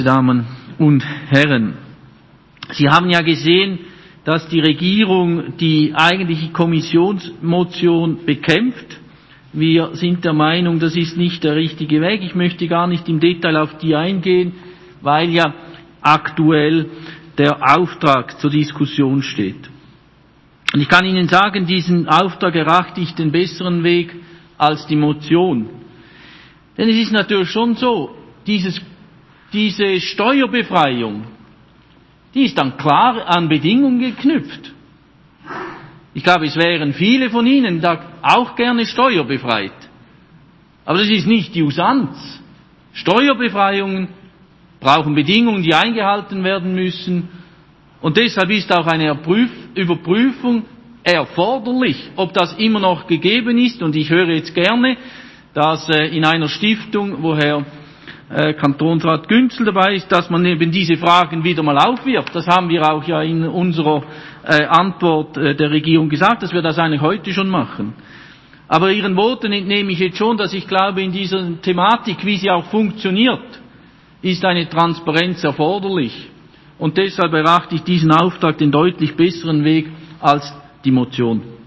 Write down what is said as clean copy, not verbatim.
Damen und Herren, Sie haben ja gesehen, dass die Regierung die eigentliche Kommissionsmotion bekämpft. Wir sind der Meinung, das ist nicht der richtige Weg. Ich möchte gar nicht im Detail auf die eingehen, weil ja aktuell der Auftrag zur Diskussion steht. Und ich kann Ihnen sagen, diesen Auftrag erachte ich den besseren Weg als die Motion. Denn es ist natürlich schon so, diese Steuerbefreiung, die ist dann klar an Bedingungen geknüpft. Ich glaube, es wären viele von Ihnen da auch gerne steuerbefreit. Aber das ist nicht die Usanz. Steuerbefreiungen brauchen Bedingungen, die eingehalten werden müssen. Und deshalb ist auch eine Überprüfung erforderlich, ob das immer noch gegeben ist. Und ich höre jetzt gerne, dass in einer Stiftung, wo Herr Kantonsrat Günzel dabei ist, dass man eben diese Fragen wieder mal aufwirft. Das haben wir auch ja in unserer Antwort der Regierung gesagt, dass wir das eigentlich heute schon machen. Aber Ihren Worten entnehme ich jetzt schon, dass ich glaube, in dieser Thematik, wie sie auch funktioniert, ist eine Transparenz erforderlich. Und deshalb erachte ich diesen Auftrag den deutlich besseren Weg als die Motion.